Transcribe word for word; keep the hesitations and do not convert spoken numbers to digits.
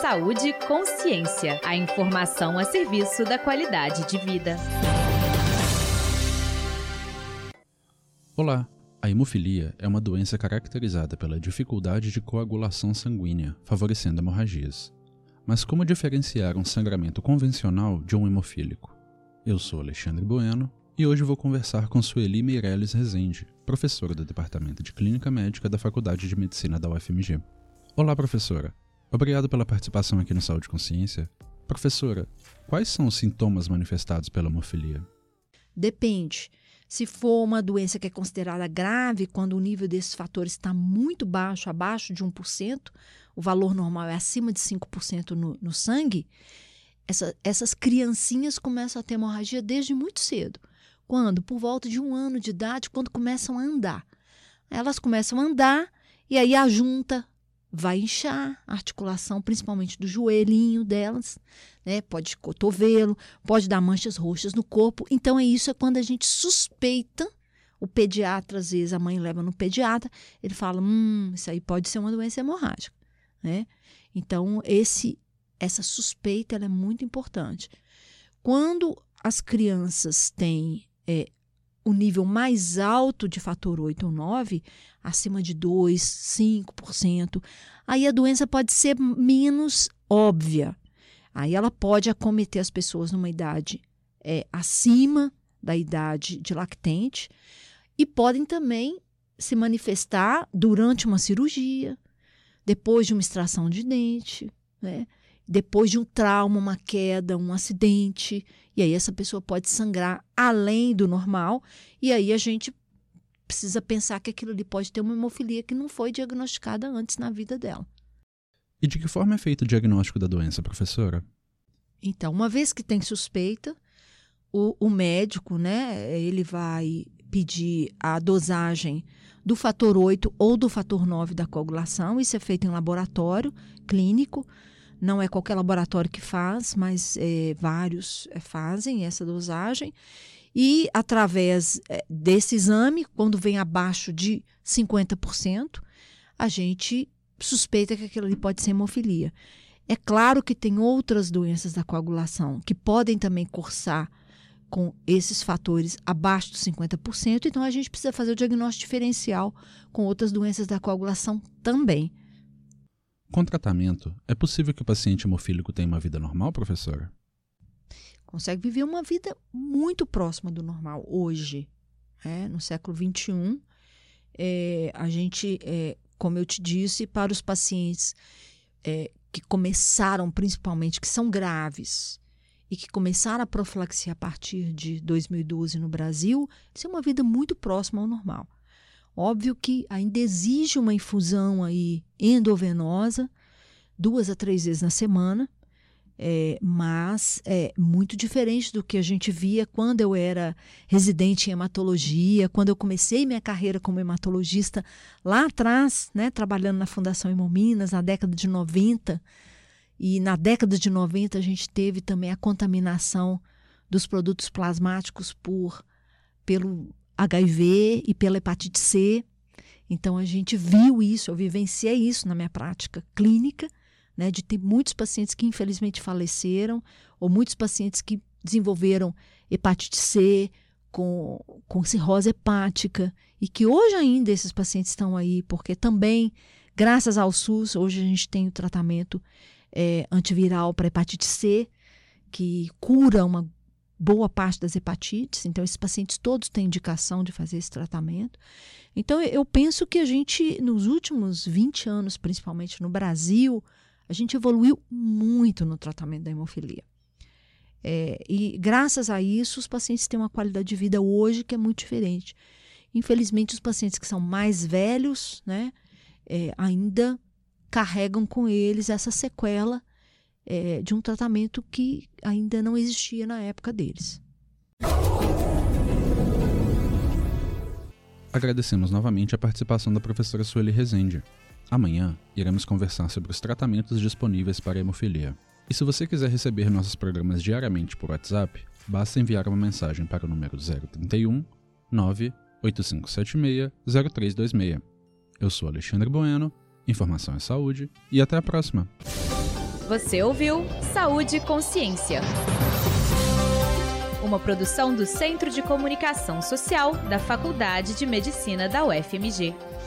Saúde e consciência. A informação a serviço da qualidade de vida. Olá! A hemofilia é uma doença caracterizada pela dificuldade de coagulação sanguínea, favorecendo hemorragias. Mas como diferenciar um sangramento convencional de um hemofílico? Eu sou Alexandre Bueno e hoje vou conversar com Sueli Meirelles Rezende, professora do Departamento de Clínica Médica da Faculdade de Medicina da U F M G. Olá, professora. Obrigado pela participação aqui no Saúde e Consciência. Professora, quais são os sintomas manifestados pela hemofilia? Depende. Se for uma doença que é considerada grave, quando o nível desses fatores está muito baixo, abaixo de um por cento, o valor normal é acima de cinco por cento no, no sangue, essa, essas criancinhas começam a ter hemorragia desde muito cedo. Quando? Por volta de um ano de idade, quando começam a andar. Elas começam a andar e aí a junta vai inchar, a articulação, principalmente do joelhinho delas, né? Pode cotovelo, pode dar manchas roxas no corpo. Então, é isso é quando a gente suspeita, o pediatra, às vezes a mãe leva no pediatra, ele fala, hum, isso aí pode ser uma doença hemorrágica, né? Então, esse, essa suspeita ela é muito importante. Quando as crianças têm é, o nível mais alto de fator oito ou nove, acima de dois, cinco por cento, aí a doença pode ser menos óbvia. Aí ela pode acometer as pessoas numa idade é, acima da idade de lactente e podem também se manifestar durante uma cirurgia, depois de uma extração de dente, né? Depois de um trauma, uma queda, um acidente, e aí essa pessoa pode sangrar além do normal, e aí a gente precisa pensar que aquilo ali pode ter uma hemofilia que não foi diagnosticada antes na vida dela. E de que forma é feito o diagnóstico da doença, professora? Então, uma vez que tem suspeita, o, o médico, né, ele vai pedir a dosagem do fator oito ou do fator nove da coagulação, isso é feito em laboratório clínico. Não é qualquer laboratório que faz, mas é, vários é, fazem essa dosagem. E, através é, desse exame, quando vem abaixo de cinquenta por cento, a gente suspeita que aquilo ali pode ser hemofilia. É claro que tem outras doenças da coagulação que podem também cursar com esses fatores abaixo de cinquenta por cento, então a gente precisa fazer o diagnóstico diferencial com outras doenças da coagulação também. Com tratamento, é possível que o paciente hemofílico tenha uma vida normal, professora? Consegue viver uma vida muito próxima do normal hoje. É, no século vinte e um, é, a gente, é, como eu te disse, para os pacientes é, que começaram, principalmente, que são graves e que começaram a profilaxia a partir de dois mil e doze no Brasil, isso é uma vida muito próxima ao normal. Óbvio que ainda exige uma infusão aí endovenosa, duas a três vezes na semana, é, mas é muito diferente do que a gente via quando eu era residente em hematologia, quando eu comecei minha carreira como hematologista lá atrás, né, trabalhando na Fundação Hemominas, na década de noventa. E na década de noventa a gente teve também a contaminação dos produtos plasmáticos por, pelo H I V e pela hepatite C. Então, a gente viu isso, eu vivenciei isso na minha prática clínica, né, de ter muitos pacientes que infelizmente faleceram, ou muitos pacientes que desenvolveram hepatite C com, com cirrose hepática, e que hoje ainda esses pacientes estão aí, porque também, graças ao SUS, hoje a gente tem o tratamento é, antiviral para hepatite C, que cura uma boa parte das hepatites, então esses pacientes todos têm indicação de fazer esse tratamento. Então eu penso que a gente, nos últimos vinte anos, principalmente no Brasil, a gente evoluiu muito no tratamento da hemofilia. É, e graças a isso os pacientes têm uma qualidade de vida hoje que é muito diferente. Infelizmente os pacientes que são mais velhos, né, é, ainda carregam com eles essa sequela É, de um tratamento que ainda não existia na época deles. Agradecemos novamente a participação da professora Sueli Rezende. Amanhã, iremos conversar sobre os tratamentos disponíveis para a hemofilia. E se você quiser receber nossos programas diariamente por WhatsApp, basta enviar uma mensagem para o número zero trinta e um, nove oito cinco sete seis, zero três dois seis. Eu sou Alexandre Bueno, informação é saúde e até a próxima! Você ouviu Saúde e Consciência, uma produção do Centro de Comunicação Social da Faculdade de Medicina da U F M G.